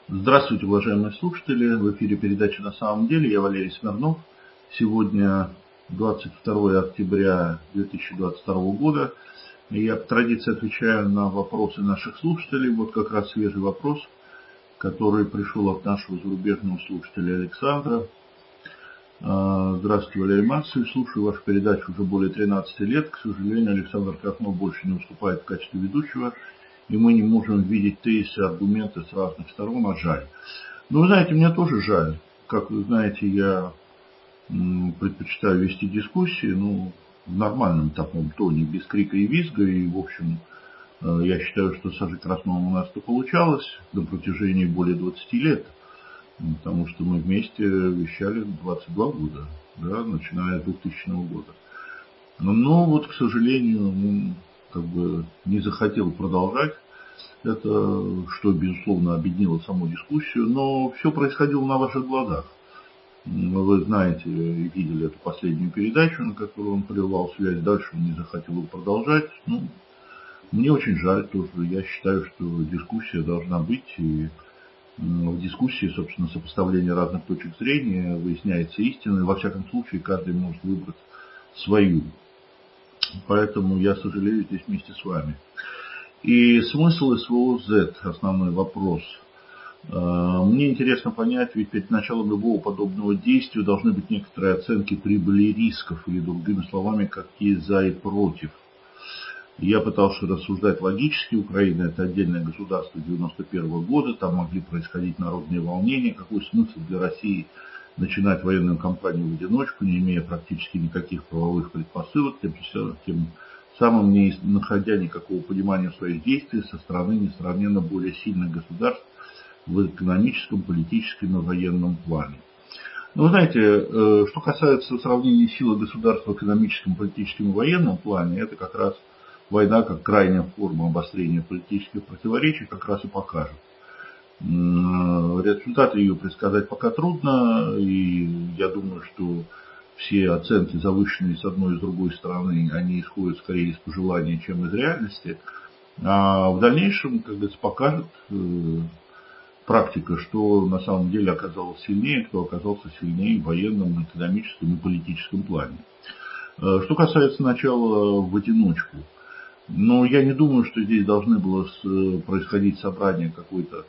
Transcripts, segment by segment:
Здравствуйте, уважаемые слушатели. В эфире передача «На самом деле». Я Валерий Смирнов. Сегодня 22 октября 2022 года. Я по традиции отвечаю на вопросы наших слушателей. Вот как раз свежий вопрос, который пришел от нашего зарубежного слушателя Александра. Здравствуйте, Валерий Маркович. Слушаю вашу передачу уже более 13 лет. К сожалению, Александр Краснов больше не выступает в качестве ведущего, и мы не можем видеть тезисы и аргументы с разных сторон, а жаль. Но вы знаете, мне тоже жаль. Как вы знаете, я предпочитаю вести дискуссии, в нормальном таком тоне, без крика и визга. И, в общем, я считаю, что с Сашей Красновым у нас это получалось на протяжении более 20 лет. Потому что мы вместе вещали 22 года, да, начиная с 2000 года. Но вот, к сожалению, не захотел продолжать. Это, что, безусловно, объединило саму дискуссию, но все происходило на ваших глазах. Вы знаете и видели эту последнюю передачу, на которую он прервал связь, дальше он не захотел продолжать. Мне очень жаль тоже. Я считаю, что дискуссия должна быть, и в дискуссии, собственно, сопоставление разных точек зрения, выясняется истина, и во всяком случае каждый может выбрать свою. Поэтому я сожалею здесь вместе с вами. И смысл СВО-Z, основной вопрос. Мне интересно понять, ведь перед началом любого подобного действия должны быть некоторые оценки прибыли и рисков, или другими словами, какие за и против. Я пытался рассуждать логически. Украина – это отдельное государство 1991 года, там могли происходить народные волнения. Какой смысл для России начинать военную кампанию в одиночку, не имея практически никаких правовых предпосылок, тем самым не находя никакого понимания своих действий со стороны несравненно более сильных государств в экономическом, политическом и военном плане. Вы знаете, что касается сравнения силы государства в экономическом, политическом и военном плане, это как раз война, как крайняя форма обострения политических противоречий, как раз и покажет. Результаты ее предсказать пока трудно, и я думаю, что все оценки, завышенные с одной и с другой стороны, они исходят скорее из пожелания, чем из реальности. А в дальнейшем, как говорится, покажет практика, что на самом деле оказалось сильнее, кто оказался сильнее в военном, экономическом и политическом плане. Что касается начала в одиночку, я не думаю, что здесь должны было происходить собрание какой-то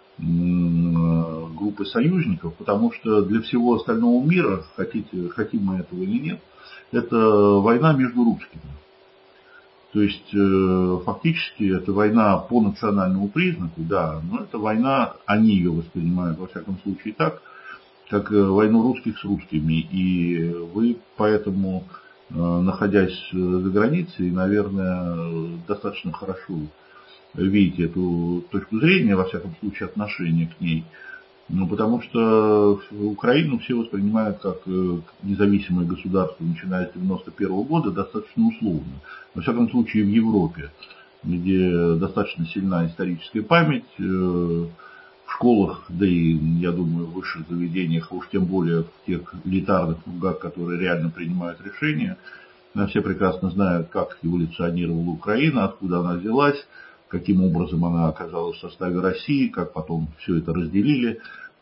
группы союзников, потому что для всего остального мира, хотим мы этого или нет, это война между русскими. То есть, фактически, это война по национальному признаку, да, но это война, они ее воспринимают, во всяком случае, так, как войну русских с русскими. И вы поэтому, находясь за границей, наверное, достаточно хорошо видите эту точку зрения, во всяком случае, отношение к ней. Потому что Украину все воспринимают как независимое государство, начиная с 1991 года, достаточно условно. Во всяком случае, в Европе, где достаточно сильна историческая память, в школах, да и, я думаю, в высших заведениях, а уж тем более в тех элитарных кругах, которые реально принимают решения, все прекрасно знают, как эволюционировала Украина, откуда она взялась, каким образом она оказалась в составе России, как потом все это разделили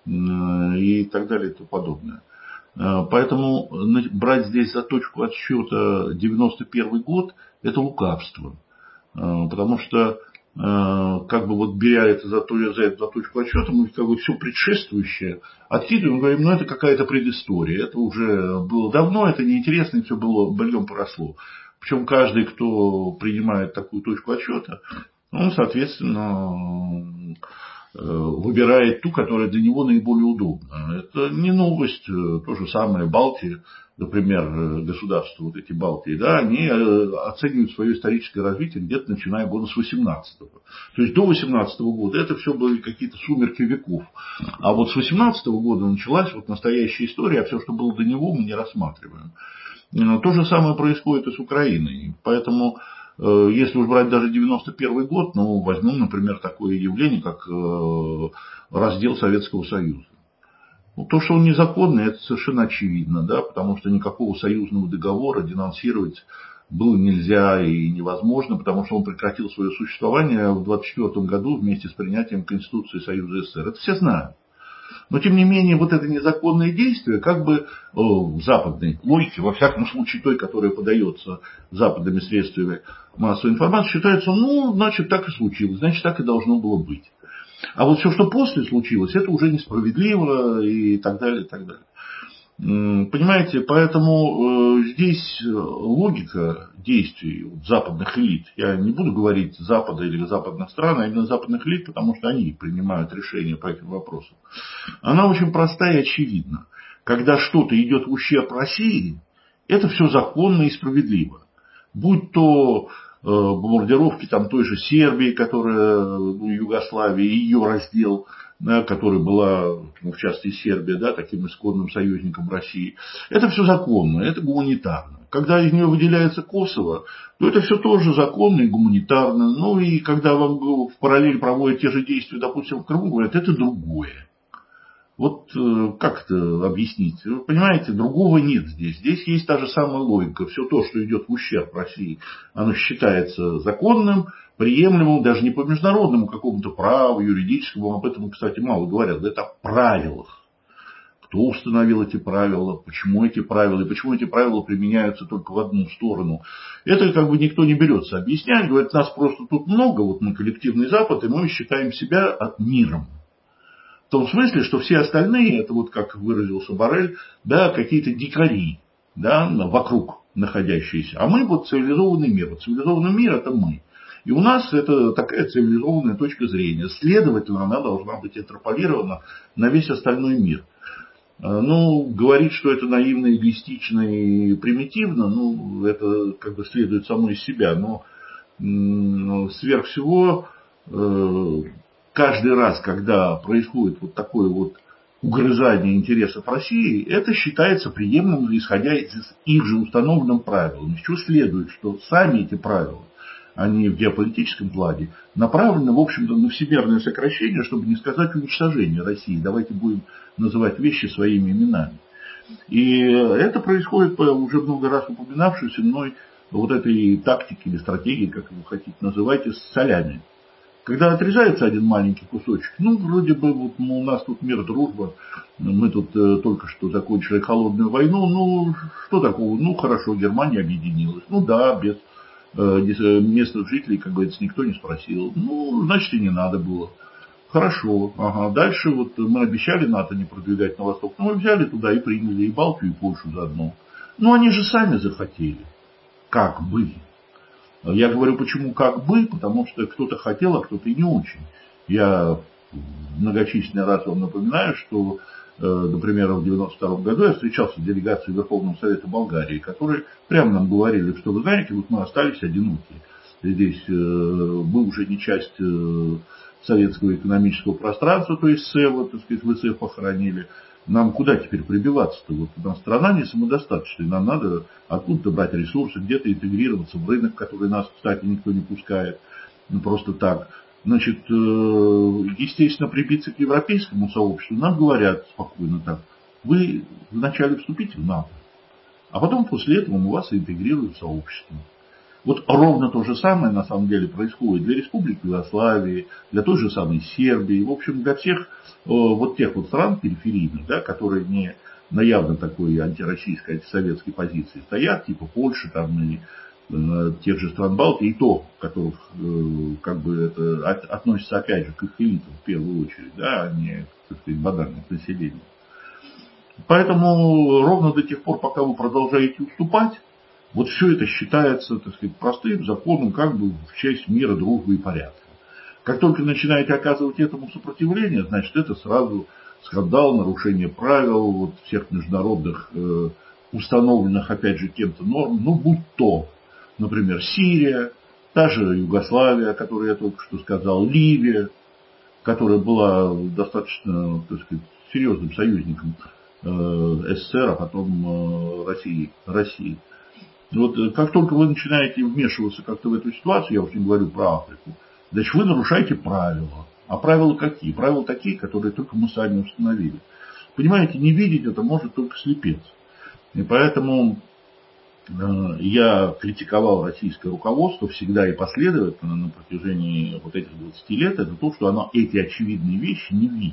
и так далее и тому подобное. Поэтому брать здесь за точку отсчета 91 год – это лукавство. Потому что, беря это за точку отсчета, мы все предшествующее откидываем и говорим, это какая-то предыстория, это уже было давно, это неинтересно, и все было быльем поросло. Причем каждый, кто принимает такую точку отсчета, соответственно, выбирает ту, которая для него наиболее удобна. Это не новость. То же самое Балтия, например, государства, вот эти Балтии, да, они оценивают свое историческое развитие где-то начиная года с 18-го. То есть до 18-го года это все были какие-то сумерки веков. А вот с 18-го года началась настоящая история, а все, что было до него, мы не рассматриваем. То же самое происходит и с Украиной. Поэтому, если уж брать даже 91 год, возьмем, например, такое явление, как раздел Советского Союза. То, что он незаконный, это совершенно очевидно, да, потому что никакого союзного договора денонсировать было нельзя и невозможно, потому что он прекратил свое существование в 1924 году вместе с принятием Конституции Союза СССР. Это все знают. Но, тем не менее, вот это незаконное действие, как бы в западной логике, во всяком случае той, которая подается западными средствами массовой информации, считается, ну, значит, так и случилось, значит, так и должно было быть. А вот все, что после случилось, это уже несправедливо и так далее, и так далее. Понимаете, поэтому здесь логика действий западных элит, я не буду говорить Запада или западных стран, а именно западных элит, потому что они принимают решения по этим вопросам, она очень простая и очевидна. Когда что-то идет в ущерб России, это все законно и справедливо. Будь то бомбардировки там той же Сербии, которая, Югославии, ее раздел, да, которая была, в частности, Сербия, да, таким исконным союзником России. Это все законно, это гуманитарно. Когда из нее выделяется Косово, то это все тоже законно и гуманитарно. Ну и когда вам в параллель проводят те же действия, допустим, в Крыму, говорят, это другое. Вот как это объяснить? Вы понимаете, другого нет здесь. Здесь есть та же самая логика. Все то, что идет в ущерб России, оно считается законным, приемлемым, даже не по международному какому-то праву, юридическому. Об этом, кстати, мало говорят. Это о правилах. Кто установил эти правила, почему эти правила, и почему эти правила применяются только в одну сторону. Это как бы никто не берется объяснять. Говорят, нас просто тут много, вот мы коллективный Запад, и мы считаем себя миром. В том смысле, что все остальные, это вот как выразился Боррель, да, какие-то дикари, да, вокруг находящиеся. А мы вот цивилизованный мир. Вот цивилизованный мир это мы. И у нас это такая цивилизованная точка зрения. Следовательно, она должна быть интерполирована на весь остальной мир. Ну, говорить, что это наивно, эгоистично и примитивно, ну, это как бы следует само из себя. Но сверх всего, каждый раз, когда происходит вот такое вот угрызание интересов России, это считается приемлемым, исходя из их же установленных правил. Из чего следует, что сами эти правила, они в геополитическом плане направлены, в общем-то, на всемирное сокращение, чтобы не сказать уничтожение России. Давайте будем называть вещи своими именами. И это происходит по уже много раз упоминавшейся мной вот этой тактике или стратегии, как вы хотите называйте, с солями. Когда отрезается один маленький кусочек, ну, вроде бы, вот, у нас тут мир, дружба, мы тут только что закончили холодную войну, ну, что такого? Ну, хорошо, Германия объединилась. Ну, да, без местных жителей, как говорится, никто не спросил. Ну, значит, и не надо было. Хорошо, ага. Дальше вот мы обещали НАТО не продвигать на восток, но мы взяли туда и приняли и Балтию, и Польшу заодно. Ну, они же сами захотели. Как бы. Я говорю, почему как бы, потому что кто-то хотел, а кто-то и не очень. Я многочисленные раз вам напоминаю, что, например, в 1992 году я встречался с делегацией Верховного Совета Болгарии, которые прямо нам говорили, что вы знаете, вот мы остались одиноки. Здесь мы уже не часть советского экономического пространства, то есть СЭВа, так сказать, ВЦ похоронили. Нам куда теперь прибиваться-то? Вот у нас страна не самодостаточная, нам надо откуда-то брать ресурсы, где-то интегрироваться в рынок, который нас, кстати, никто не пускает, ну, просто так. Значит, естественно, прибиться к европейскому сообществу нам говорят спокойно так, вы вначале вступите в НАТО, а потом после этого мы вас интегрируем в сообщество. Вот ровно то же самое, на самом деле, происходит для Республики Югославии, для той же самой Сербии, в общем, для всех вот тех вот стран периферийных, да, которые не на явно такой антироссийской, антисоветской позиции стоят, типа Польши там, и тех же стран Балтии, и то, которых как бы это относится опять же к их элитам в первую очередь, да, а не, так сказать, банальному населению. Поэтому ровно до тех пор, пока вы продолжаете уступать, вот все это считается, так сказать, простым законом, как бы в честь мира, дружбы и порядка. Как только начинаете оказывать этому сопротивление, значит, это сразу скандал, нарушение правил, вот, всех международных установленных, опять же, кем-то норм, ну, будь то, например, Сирия, та же Югославия, о которой я только что сказал, Ливия, которая была достаточно, так сказать, серьезным союзником СССР, а потом России. Вот как только вы начинаете вмешиваться как-то в эту ситуацию, я уж не говорю про Африку, значит, вы нарушаете правила. А правила какие? Правила такие, которые только мы сами установили. Понимаете, не видеть это может только слепец. И поэтому я критиковал российское руководство всегда и последовательно на протяжении вот этих 20 лет, это то, что оно эти очевидные вещи не видит.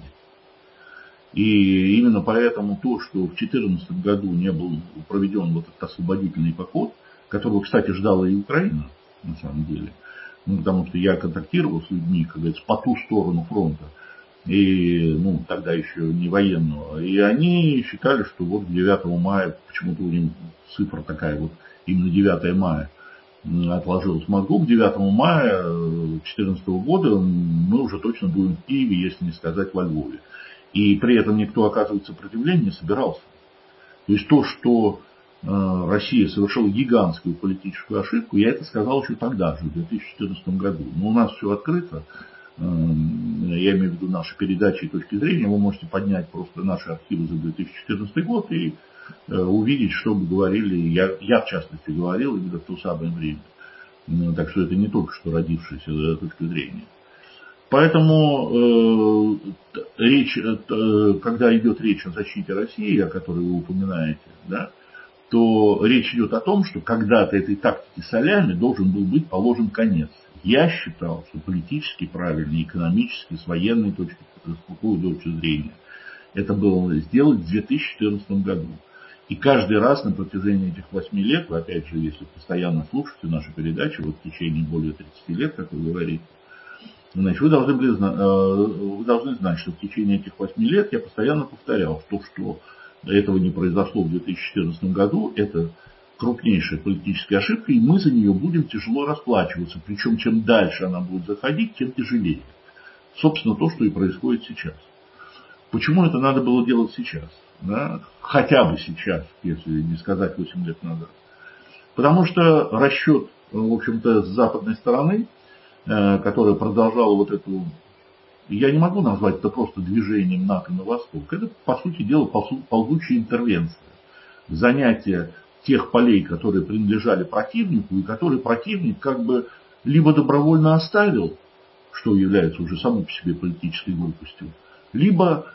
И именно поэтому то, что в 2014 году не был проведен вот этот освободительный поход, которого, кстати, ждала и Украина, на самом деле, потому что я контактировал с людьми, как говорится, по ту сторону фронта, и, тогда еще не военного, и они считали, что вот 9 мая, почему-то у них цифра такая, вот именно 9 мая отложилась в мозгу, к 9 мая 2014 года мы уже точно будем в Киеве, если не сказать во Львове. И при этом никто оказывать сопротивление не собирался. То есть то, что Россия совершила гигантскую политическую ошибку, я это сказал еще тогда же, в 2014 году. Но у нас все открыто. Я имею в виду наши передачи и точки зрения. Вы можете поднять просто наши архивы за 2014 год и увидеть, что мы говорили. Я в частности говорил именно в то самое время. Так что это не только что родившаяся точка зрения. Поэтому когда идет речь о защите России, о которой вы упоминаете, да, то речь идет о том, что когда-то этой тактике солями должен был быть положен конец. Я считал, что политически правильно, экономически, с военной точки зрения, это было сделать в 2014 году. И каждый раз на протяжении этих 8 лет, вы опять же, если постоянно слушаете наши передачи, вот в течение более 30 лет, как вы говорите, значит, вы должны знать, что в течение этих 8 лет я постоянно повторял, что этого не произошло в 2014 году, это крупнейшая политическая ошибка, и мы за нее будем тяжело расплачиваться. Причем, чем дальше она будет заходить, тем тяжелее. Собственно, то, что и происходит сейчас. Почему это надо было делать сейчас? Да? Хотя бы сейчас, если не сказать 8 лет назад. Потому что расчет, в общем-то, с западной стороны, которая продолжала вот эту... Я не могу назвать это просто движением НАТО на восток. Это, по сути дела, ползучая интервенция. Занятие тех полей, которые принадлежали противнику, и которые противник как бы либо добровольно оставил, что является уже само по себе политической глупостью, либо,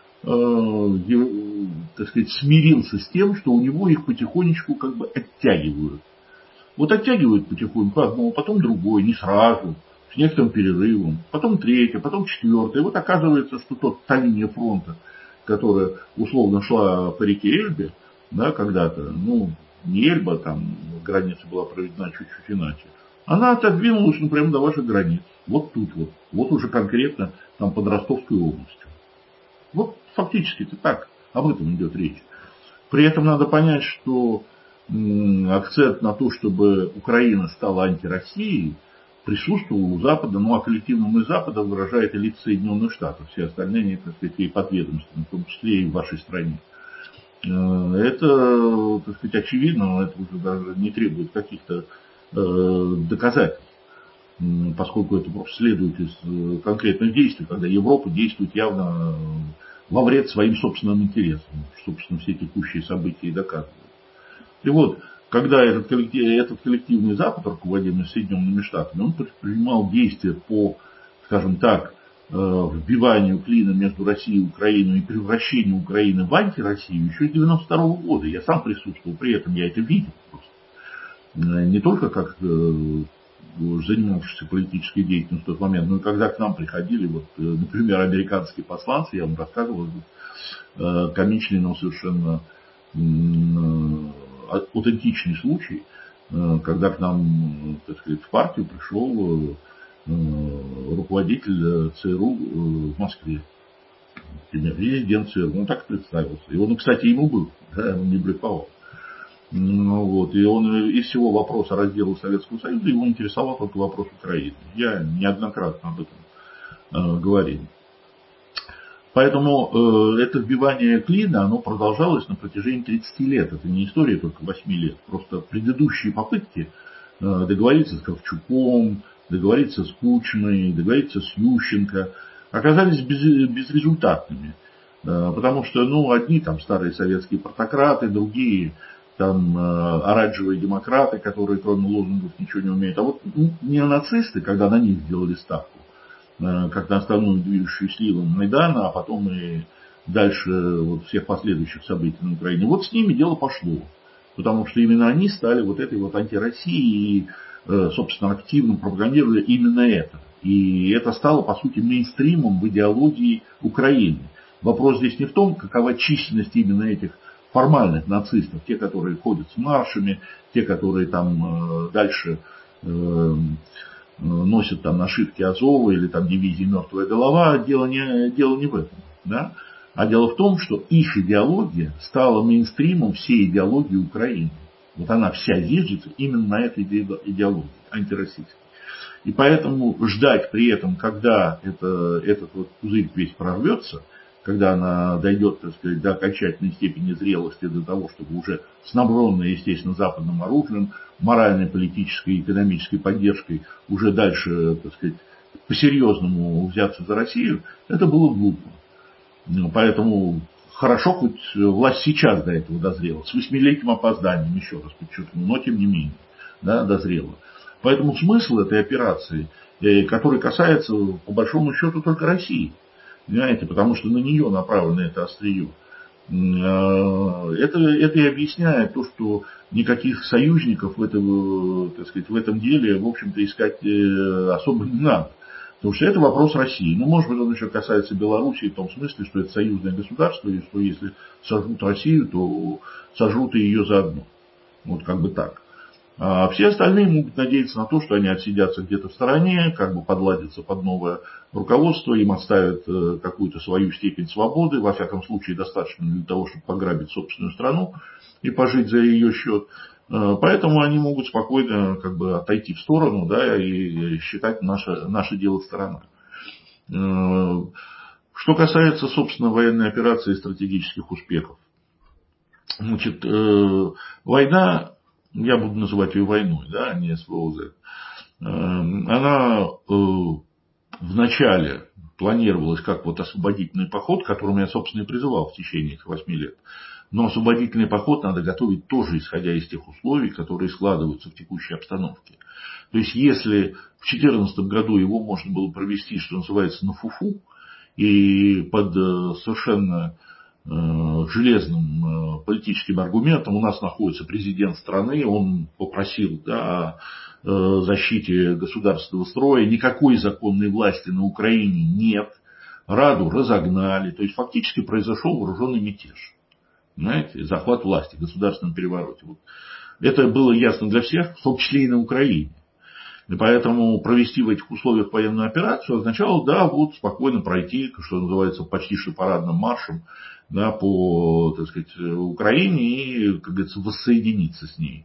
так сказать, смирился с тем, что у него их потихонечку как бы оттягивают. Вот оттягивают потихоньку одного, потом другой, не сразу, с некоторым перерывом, потом третье, потом четвертое. И вот оказывается, что та линия фронта, которая условно шла по реке Эльбе, да, когда-то, не Эльба, там граница была проведена чуть-чуть иначе, она отодвинулась, например, до ваших границ. Вот тут вот уже конкретно там под Ростовской областью. Вот фактически это так, об этом идет речь. При этом надо понять, что акцент на то, чтобы Украина стала антироссией, присутствовал у Запада, а коллективному из Запада выражает элита Соединенных Штатов, все остальные, так сказать, ей подведомственны, в том числе и в вашей стране. Это, так сказать, очевидно, но это уже даже не требует каких-то доказательств, поскольку это просто следует из конкретных действий, когда Европа действует явно во вред своим собственным интересам, собственно, все текущие события и доказывают. И вот, когда этот коллективный Запад, руководимый Соединенными Штатами, он предпринимал действия по, скажем так, вбиванию клина между Россией и Украиной и превращению Украины в антироссию еще с 1992 года. Я сам присутствовал при этом, я это видел просто. Не только как занимавшийся политической деятельностью в тот момент, но и когда к нам приходили, вот, например, американские посланцы, я вам рассказывал, комичный, но совершенно аутентичный случай, когда к нам, так сказать, в партию пришел руководитель ЦРУ в Москве, президент ЦРУ, он так представился. И он, кстати, ему был, да, он не блефовал. И он из всего вопроса раздела Советского Союза его интересовал только вопрос Украины. Я неоднократно об этом говорил. Поэтому это вбивание клина, оно продолжалось на протяжении 30 лет. Это не история только 8 лет. Просто предыдущие попытки договориться с Кравчуком, договориться с Кучмой, договориться с Ющенко оказались безрезультатными. Потому что, одни там старые советские протократы, другие там оранжевые демократы, которые кроме лозунгов ничего не умеют. А вот неонацисты, когда на них сделали ставку, как на основную движущую силу Майдана, а потом и дальше вот всех последующих событий на Украине. Вот с ними дело пошло. Потому что именно они стали вот этой вот антироссией и, собственно, активно пропагандировали именно это. И это стало, по сути, мейнстримом в идеологии Украины. Вопрос здесь не в том, какова численность именно этих формальных нацистов, те, которые ходят с маршами, те, которые там дальше носят там нашивки Азова или там дивизии «Мертвая голова», дело не в этом. Да? А дело в том, что их идеология стала мейнстримом всей идеологии Украины. Вот она вся зиждется именно на этой идеологии антироссийской. И поэтому ждать при этом, когда этот вот пузырь весь прорвется, когда она дойдет, так сказать, до окончательной степени зрелости, до того, чтобы уже снабженная, естественно, западным оружием, моральной, политической и экономической поддержкой уже дальше, так сказать, по-серьезному взяться за Россию, это было глупо. Поэтому хорошо, хоть власть сейчас до этого дозрела, с 8-летним опозданием, еще раз подчеркну, но тем не менее, да, дозрела. Поэтому смысл этой операции, который касается, по большому счету, только России, понимаете, потому что на нее направлено это острие, это и объясняет то, что никаких союзников в этом, так сказать, в этом деле, в общем-то, искать особо не надо. Потому что это вопрос России. Ну, может быть, он еще касается Белоруссии в том смысле, что это союзное государство, и что если сожрут Россию, то сожрут и ее заодно. Вот как бы так. А все остальные могут надеяться на то, что они отсидятся где-то в стороне, как бы подладятся под новое руководство, им оставят какую-то свою степень свободы, во всяком случае достаточно для того, чтобы пограбить собственную страну и пожить за ее счет. Поэтому они могут спокойно как бы отойти в сторону, да, и считать наше дело сторона. Что касается, собственно, военной операции и стратегических успехов. Значит, война, я буду называть ее войной, да, а не СВОЗ, она вначале планировалась как вот освободительный поход, к которому я, собственно, и призывал в течение этих 8 лет. Но освободительный поход надо готовить тоже исходя из тех условий, которые складываются в текущей обстановке. То есть, если в 2014 году его можно было провести, что называется, на фуфу, и под совершенно железным политическим аргументом у нас находится президент страны, он попросил, да, о защите государственного строя, никакой законной власти на Украине нет, Раду разогнали, то есть фактически произошел вооруженный мятеж. Понимаете, захват власти, государственном перевороте. Вот. Это было ясно для всех, в том числе и на Украине. И поэтому провести в этих условиях военную операцию означало, да, вот спокойно пройти, что называется, почти что парадным маршем, да, по, так сказать, Украине и, как говорится, воссоединиться с ней.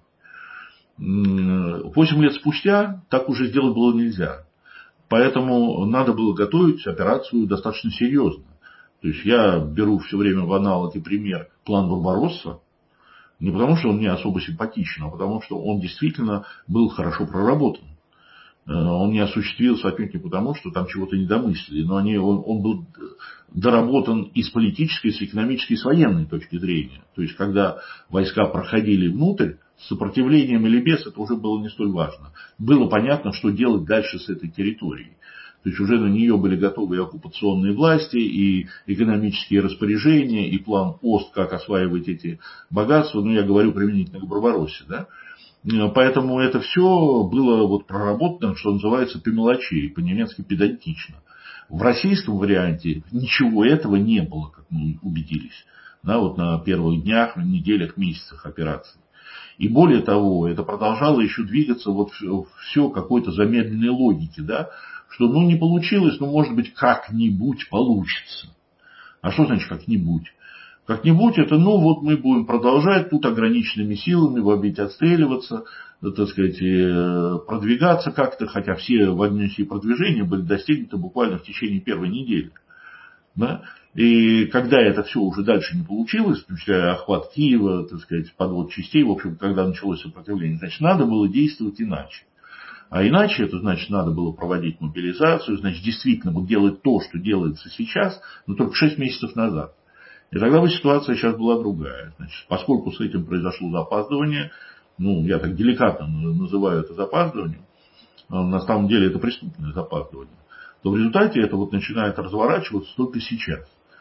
8 лет спустя так уже сделать было нельзя. Поэтому надо было готовить операцию достаточно серьезно. То есть я беру все время в аналог и пример план Барбаросса, не потому что он мне особо симпатичен, а потому что он действительно был хорошо проработан. Он не осуществился отнюдь не потому, что там чего-то недомыслили, но он был доработан и с политической, и с экономической, и с военной точки зрения. То есть, когда войска проходили внутрь, с сопротивлением или без, это уже было не столь важно. Было понятно, что делать дальше с этой территорией. То есть, уже на нее были готовы и оккупационные власти, и экономические распоряжения, и план ОСТ, как осваивать эти богатства. Ну, я говорю применительно к Барбароссе, да. Поэтому это все было вот проработано, что называется, по мелочей, по-немецки педантично. В российском варианте ничего этого не было, как мы убедились, да, вот на первых днях, неделях, месяцах операции. И более того, это продолжало еще двигаться вот все какой-то замедленной логике, да, что ну не получилось, но может быть как-нибудь получится. А что значит как-нибудь? Как-нибудь это, ну вот мы будем продолжать тут ограниченными силами вобить, отстреливаться, так сказать, продвигаться как-то, хотя все военные продвижения были достигнуты буквально в течение первой недели. Да? И когда это все уже дальше не получилось, включая охват Киева, так сказать, подвод частей, в общем, когда началось сопротивление, значит, надо было действовать иначе. А иначе это значит, надо было проводить мобилизацию, значит, действительно вот делать то, что делается сейчас, но только 6 месяцев назад. И тогда бы ситуация сейчас была другая. Значит, поскольку с этим произошло запаздывание, ну, я так деликатно называю это запаздыванием, на самом деле это преступное запаздывание, то в результате это вот начинает разворачиваться только сейчас.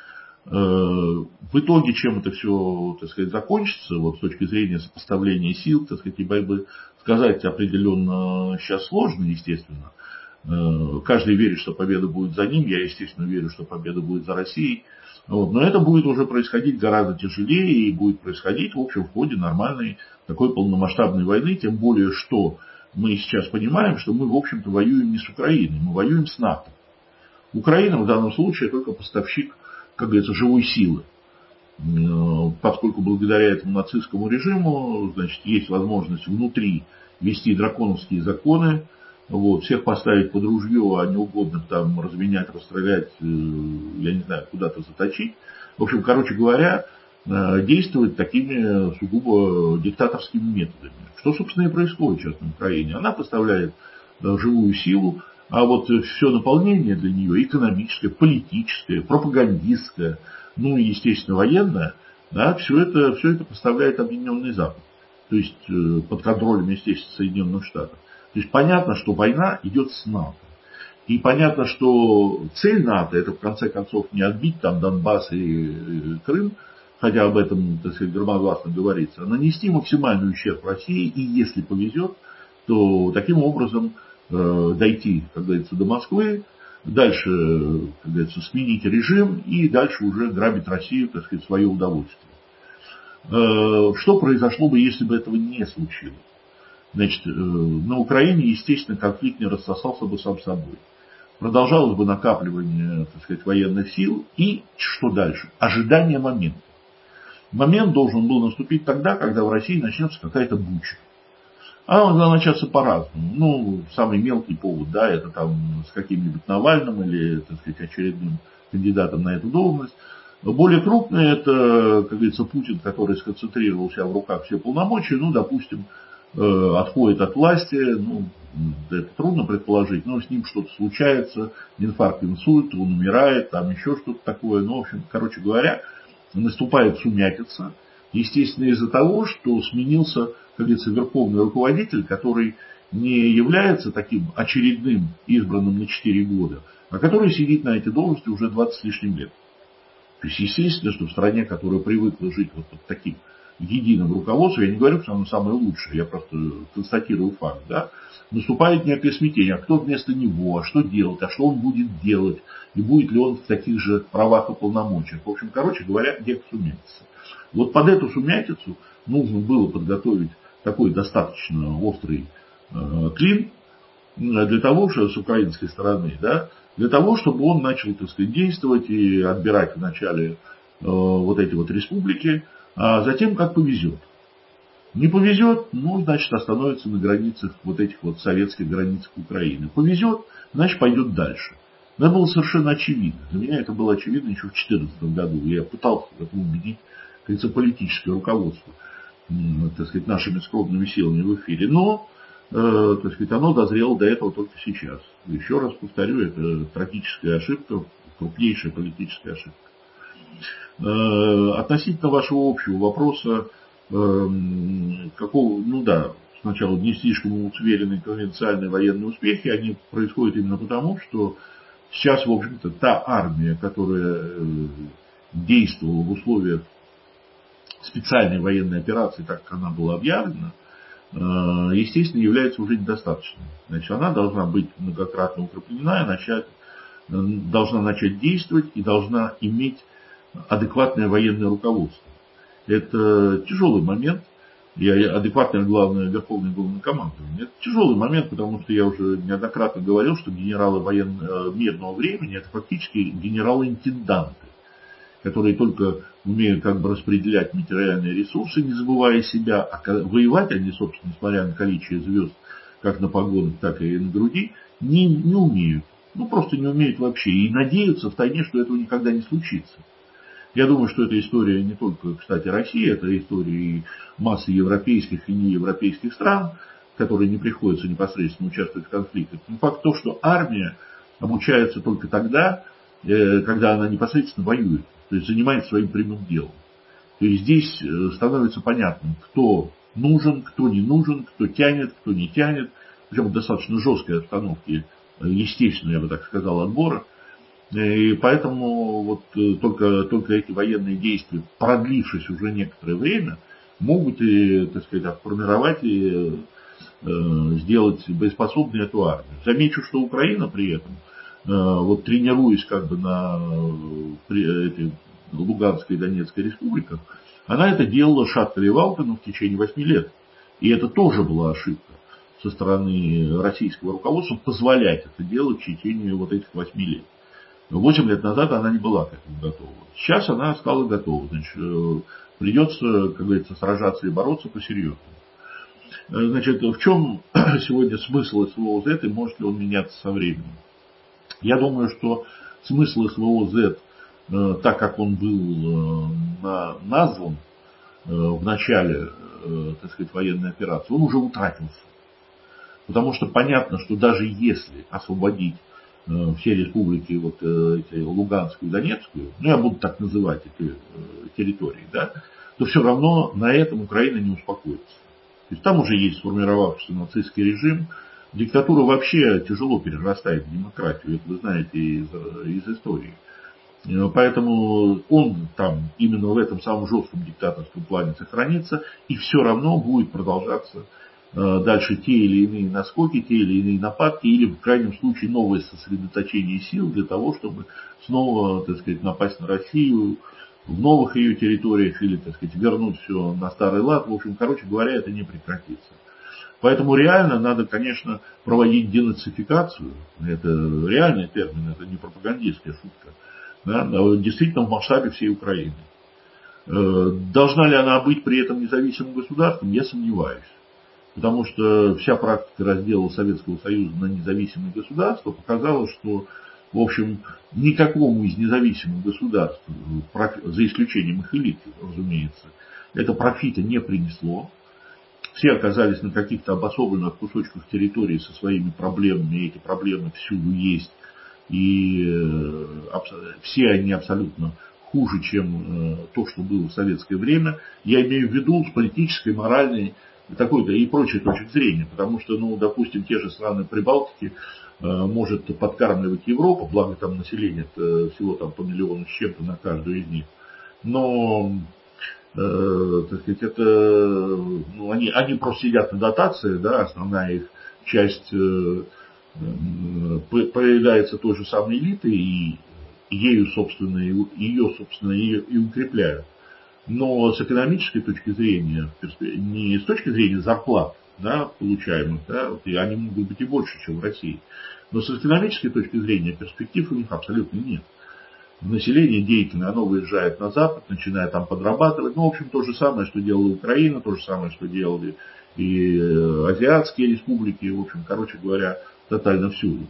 В итоге, чем это все, так сказать, закончится, вот с точки зрения сопоставления сил, так сказать, и борьбы, сказать определенно сейчас сложно, естественно. Каждый верит, что победа будет за ним, я, естественно, верю, что победа будет за Россией. Вот. Но это будет уже происходить гораздо тяжелее и будет происходить, в общем, в ходе нормальной такой полномасштабной войны, тем более, что мы сейчас понимаем, что мы, в общем-то, воюем не с Украиной, мы воюем с НАТО. Украина в данном случае только поставщик, как говорится, живой силы. Поскольку благодаря этому нацистскому режиму, значит, есть возможность внутри ввести драконовские законы, вот, всех поставить под ружье, а неугодных там разменять, расстрелять, я не знаю, куда-то заточить. В общем, короче говоря, действовать такими сугубо диктаторскими методами. Что, собственно, и происходит сейчас на Украине. Она поставляет живую силу, а вот все наполнение для нее экономическое, политическое, пропагандистское, ну и, естественно, военное, да, все это поставляет Объединенный Запад. То есть под контролем, естественно, Соединенных Штатов. То есть понятно, что война идет с НАТО. И понятно, что цель НАТО — это в конце концов не отбить там Донбасс и Крым, хотя об этом, так сказать, громогласно говорится, а нанести максимальный ущерб России, и если повезет, то таким образом дойти, как говорится, до Москвы, дальше, как говорится, сменить режим и дальше уже грабить Россию, так сказать, в свое удовольствие. Что произошло бы, если бы этого не случилось? Значит, на Украине, естественно, конфликт не рассосался бы сам собой. Продолжалось бы накапливание, так сказать, военных сил и, что дальше? Ожидание момента. Момент должен был наступить тогда, когда в России начнется какая-то буча. А он должна начаться по-разному. Ну, самый мелкий повод, да, это там с каким-нибудь Навальным или, так сказать, очередным кандидатом на эту должность. Более крупный — это, как говорится, Путин, который сконцентрировал себя в руках все полномочия, ну, допустим, отходит от власти, ну, это трудно предположить, но с ним что-то случается, инфаркт, инсульт, он умирает, там еще что-то такое. Ну, в общем, короче говоря, наступает сумятица, естественно, из-за того, что сменился, как говорится, верховный руководитель, который не является таким очередным избранным на 4 года, а который сидит на этой должности уже 20 с лишним лет. То есть, естественно, что в стране, которая привыкла жить вот под таким единым руководством, я не говорю, что оно самое лучшее, я просто констатирую факт, да, наступает некое смятение, а кто вместо него, а что делать, а что он будет делать, и будет ли он в таких же правах и полномочиях. В общем, короче говоря, где сумятица. Вот под эту сумятицу нужно было подготовить такой достаточно острый клин для того, что с украинской стороны, да, для того, чтобы он начал, так сказать, действовать и отбирать вначале вот эти вот республики, а затем как повезет. Не повезет, ну, значит, остановится на границах вот этих вот советских границах Украины. Повезет, значит, пойдет дальше. Но это было совершенно очевидно. Для меня это было очевидно еще в 2014 году. Я пытался в этом убедить, как говорится, политическое руководство, так сказать, нашими скромными силами в эфире. Но, так сказать, оно дозрело до этого только сейчас. Еще раз повторю, это трагическая ошибка, крупнейшая политическая ошибка. Относительно вашего общего вопроса, какого, ну да, сначала не слишком уверенные конвенциальные военные успехи, они происходят именно потому, что сейчас, в общем-то, та армия, которая действовала в условиях специальной военной операции, так как она была объявлена, естественно, является уже недостаточной. Значит, она должна быть многократно укреплена, должна начать действовать и должна иметь адекватное военное руководство. Это тяжелый момент, и адекватное, главное, верховное главнокомандование. Это тяжелый момент, потому что я уже неоднократно говорил, что генералы мирного времени — это фактически генералы-интенданты, которые только умеют как бы распределять материальные ресурсы, не забывая себя, а воевать они, собственно, несмотря на количество звезд, как на погонах, так и на груди, не умеют. Ну, просто не умеют вообще. И надеются втайне, что этого никогда не случится. Я думаю, что эта история не только, кстати, России, это история и массы европейских и неевропейских стран, которые не приходится непосредственно участвовать в конфликтах. Но факт то, что армия обучается только тогда, когда она непосредственно воюет, то есть занимается своим прямым делом. То есть здесь становится понятным, кто нужен, кто не нужен, кто тянет, кто не тянет. Причем в достаточно жесткой обстановке, естественно, я бы так сказал, отбора. И поэтому вот только эти военные действия, продлившись уже некоторое время, могут и, так сказать, формировать и сделать боеспособной эту армию. Замечу, что Украина при этом, вот тренируясь как бы на этой Луганской и Донецкой республиках, она это делала шатко и валко, но в течение 8 лет. И это тоже была ошибка со стороны российского руководства позволять это делать в течение вот этих 8 лет. 8 лет назад она не была к этому готова. Сейчас она стала готова. Значит, придется, как говорится, сражаться и бороться посерьезнее. Значит, в чем сегодня смысл СВО Z и может ли он меняться со временем? Я думаю, что смысл СВО Z, так как он был назван в начале, так сказать, военной операции, он уже утратился. Потому что понятно, что даже если освободить все республики, вот эти Луганскую и Донецкую, ну я буду так называть эти территории, да, то все равно на этом Украина не успокоится. То есть там уже есть сформировавшийся нацистский режим. Диктатура вообще тяжело перерастает в демократию, это вы знаете из истории. Поэтому он там именно в этом самом жестком диктаторском плане сохранится, и все равно будет продолжаться дальше те или иные наскоки, те или иные нападки, или в крайнем случае новое сосредоточение сил для того, чтобы снова, так сказать, напасть на Россию в новых ее территориях, или, так сказать, вернуть все на старый лад. В общем, короче говоря, это не прекратится. Поэтому реально надо, конечно, проводить денацификацию. Это реальный термин, это не пропагандистская шутка. Да, действительно в масштабе всей Украины. Должна ли она быть при этом независимым государством, я сомневаюсь. Потому что вся практика раздела Советского Союза на независимые государства показала, что, в общем, никакому из независимых государств, за исключением их элиты, разумеется, это профита не принесло. Все оказались на каких-то обособленных кусочках территории со своими проблемами, и эти проблемы всюду есть. И все они абсолютно хуже, чем то, что было в советское время. Я имею в виду с политической, моральной такой-то и прочей точки зрения. Потому что, ну, допустим, те же страны Прибалтики может подкармливать Европа, благо там население всего там по миллиону с чем-то на каждую из них. Но, так сказать, это, ну, они просто сидят на дотации, да, основная их часть появляется той же самой элитой, и ее, собственно, и укрепляют. Но с экономической точки зрения, не с точки зрения зарплат, да, получаемых, да, и они могут быть и больше, чем в России, но с экономической точки зрения перспектив у них абсолютно нет. Население деятельное, оно выезжает на Запад, начинает там подрабатывать. Ну, в общем, то же самое, что делала Украина, то же самое, что делали и азиатские республики, в общем, короче говоря, тотально всюду.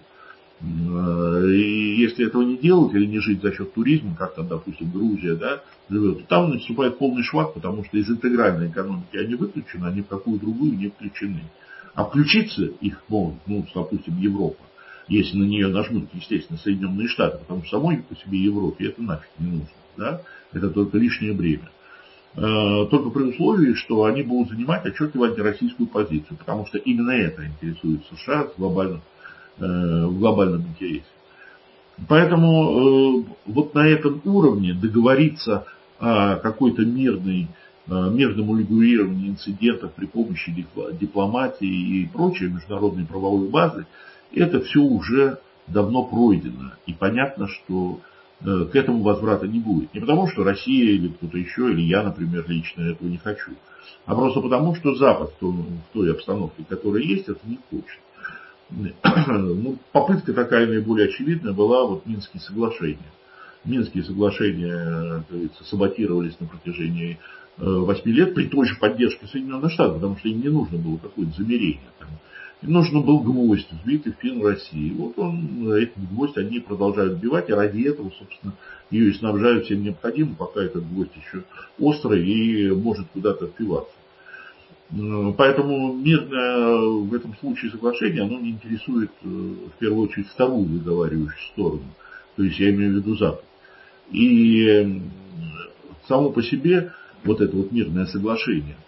И если этого не делать или не жить за счет туризма, как там, допустим, Грузия, да, живет, то там наступает полный швах, потому что из интегральной экономики они выключены, они в какую другую не включены. А включиться их могут, ну, допустим, Европа, если на нее нажмут, естественно, Соединенные Штаты, потому что самой по себе Европе это нафиг не нужно, да, это только лишнее бремя. Только при условии, что они будут занимать отчетливо антироссийскую позицию, потому что именно это интересует США в глобальном интересе. Поэтому вот на этом уровне договориться о какой-то мирном урегулировании инцидентов при помощи дипломатии и прочей международной правовой базы, это все уже давно пройдено. И понятно, что к этому возврата не будет. Не потому, что Россия или кто-то еще, или я, например, лично этого не хочу, а просто потому, что Запад в той обстановке, которая есть, это не хочет. Ну, попытка такая наиболее очевидная была вот Минские соглашения. Минские соглашения, как говорится, саботировались на протяжении 8 лет при той же поддержке Соединенных Штатов, потому что им не нужно было какое-то замерение. Им нужен был гвоздь, вбитый в спину России. Вот этот гвоздь они продолжают вбивать, и ради этого, собственно, ее и снабжают всем необходимым, пока этот гвоздь еще острый и может куда-то впиваться. Поэтому мирное в этом случае соглашение, оно не интересует в первую очередь вторую договаривающую сторону, то есть я имею в виду Запад. И само по себе вот это вот мирное соглашение,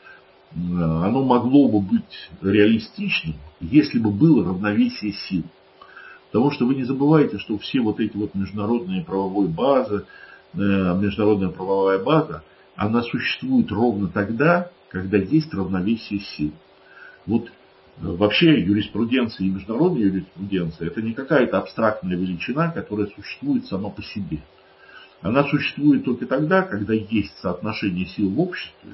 оно могло бы быть реалистичным, если бы было равновесие сил. Потому что вы не забывайте, что все вот эти вот международные правовые базы, международная правовая база, она существует ровно тогда, когда есть равновесие сил. Вот вообще юриспруденция и международная юриспруденция — это не какая-то абстрактная величина, которая существует сама по себе. Она существует только тогда, когда есть соотношение сил в обществе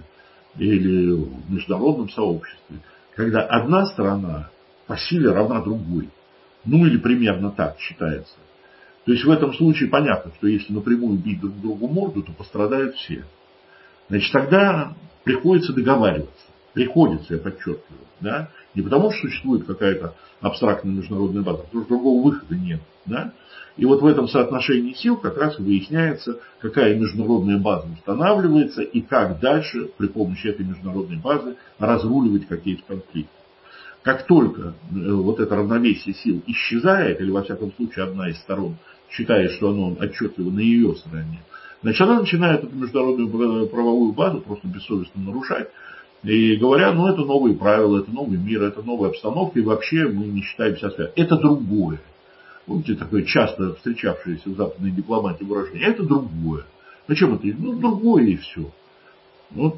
или в международном сообществе, когда одна сторона по силе равна другой. Ну или примерно так считается. То есть в этом случае понятно, что если напрямую бить друг другу морду, то пострадают все. Значит, тогда приходится договариваться. Приходится, я подчеркиваю. Да? Не потому, что существует какая-то абстрактная международная база, потому что другого выхода нет. Да? И вот в этом соотношении сил как раз выясняется, какая международная база устанавливается и как дальше при помощи этой международной базы разруливать какие-то конфликты. Как только вот это равновесие сил исчезает, или во всяком случае одна из сторон считает, что оно отчетливо на ее стороне, значит, она начинает эту международную правовую базу просто бессовестно нарушать. И говоря, ну это новые правила, это новый мир, это новая обстановка, и вообще мы не считаемся связанными. Это другое. Помните, такое часто встречавшееся в западной дипломатии выражение. Это другое. Зачем это? Ну, другое и все. Вот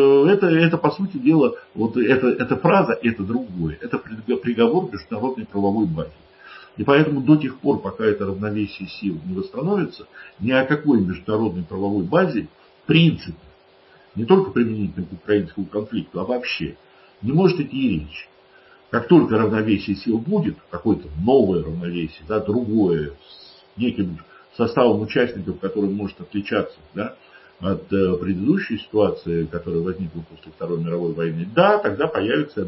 это, по сути дела, вот эта фраза «это другое», это приговор международной правовой базе. И поэтому до тех пор, пока это равновесие сил не восстановится, ни о какой международной правовой базе в принципе, не только применительно к украинскому конфликту, а вообще, не может идти и речь. Как только равновесие сил будет, какое-то новое равновесие, да, другое, с неким составом участников, который может отличаться, да, от предыдущей ситуации, которая возникла после Второй мировой войны, да, тогда появится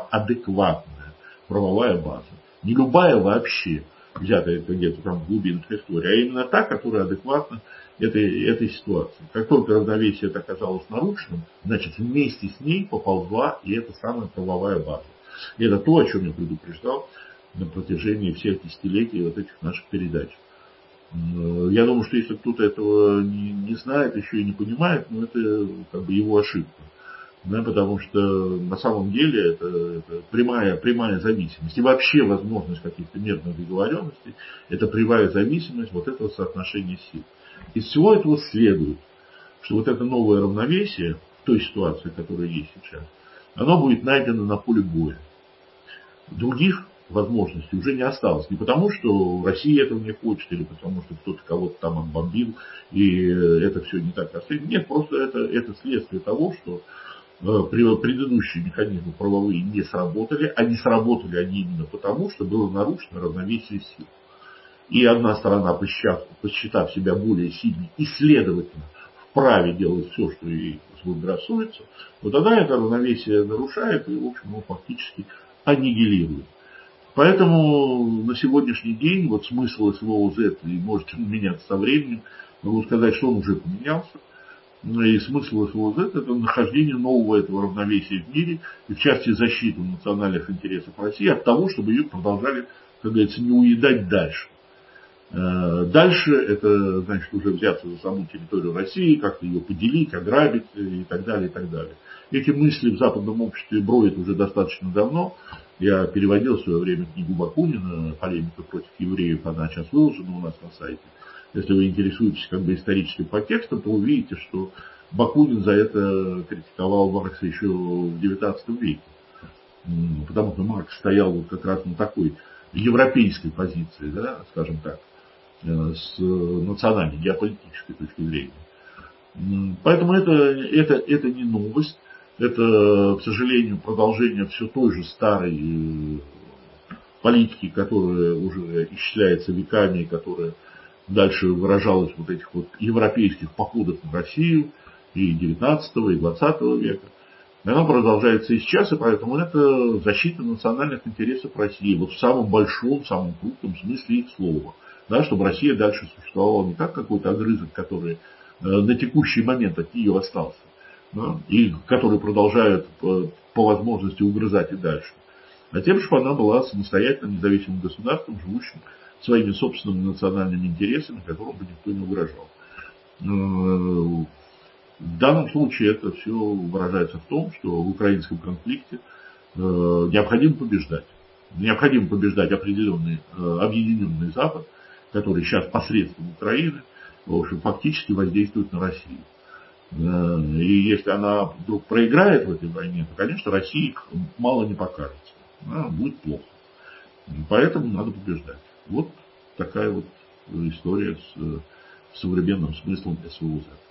адекватная правовая база. Не любая вообще, взятая где-то там в глубинах истории, а именно та, которая адекватна этой ситуации. Как только равновесие это оказалось нарушенным, значит вместе с ней поползла и эта самая правовая база. И это то, о чем я предупреждал на протяжении всех десятилетий вот этих наших передач. Я думаю, что если кто-то этого не знает, еще и не понимает, ну это как бы его ошибка. Да, потому что на самом деле это прямая зависимость. И вообще возможность каких-то мирных договоренностей — это прямая зависимость вот этого соотношения сил. Из всего этого следует, что вот это новое равновесие в той ситуации, которая есть сейчас, оно будет найдено на поле боя. Других возможностей уже не осталось. Не потому, что Россия этого не хочет, или потому, что кто-то кого-то там отбомбил, и это все не так расследует. Нет, просто это следствие того, что предыдущие механизмы правовые не сработали, а не сработали они именно потому, что было нарушено равновесие сил. И одна сторона, посчитав себя более сильной и, следовательно, вправе делать все, что ей заблагорассудится, вот тогда это равновесие нарушает и, в общем, его фактически аннигилирует. Поэтому на сегодняшний день вот смысл СВО Z и может меняться со временем. Могу сказать, что он уже поменялся. И смысл СВО Z — это нахождение нового этого равновесия в мире, и в части защиты национальных интересов России от того, чтобы ее продолжали, как говорится, не уедать дальше. Дальше это значит уже взяться за саму территорию России, как-то ее поделить, ограбить и так далее, и так далее. Эти мысли в западном обществе броют уже достаточно давно. Я переводил в свое время книгу Бакунина «Полемика против евреев», она сейчас выложена у нас на сайте. Если вы интересуетесь как бы историческим подтекстом, то увидите, что Бакунин за это критиковал Маркса еще в XIX веке. Потому что Маркс стоял вот как раз на такой европейской позиции, да, скажем так, с национальной, геополитической точки зрения. Поэтому это не новость. Это, к сожалению, продолжение все той же старой политики, которая уже исчисляется веками, которая дальше выражалась в вот этих вот европейских походах в Россию и 19 и 20 века. И она продолжается и сейчас, и поэтому это защита национальных интересов России. Вот в самом большом, самом крупном смысле их слова. Да, чтобы Россия дальше существовала не как какой-то огрызок, который на текущий момент от нее остался, да, и который продолжает по возможности угрызать и дальше. А тем, чтобы она была самостоятельным, независимым государством, живущим своими собственными национальными интересами, которым бы никто не угрожал. В данном случае это все выражается в том, что в украинском конфликте необходимо побеждать. необходимо побеждать определенный объединенный Запад, который сейчас посредством Украины, в общем, фактически воздействует на Россию. И если она вдруг проиграет в этой войне, то, конечно, России мало не покажется. Будет плохо. Поэтому надо побеждать. Вот такая вот история с современным смыслом СВО.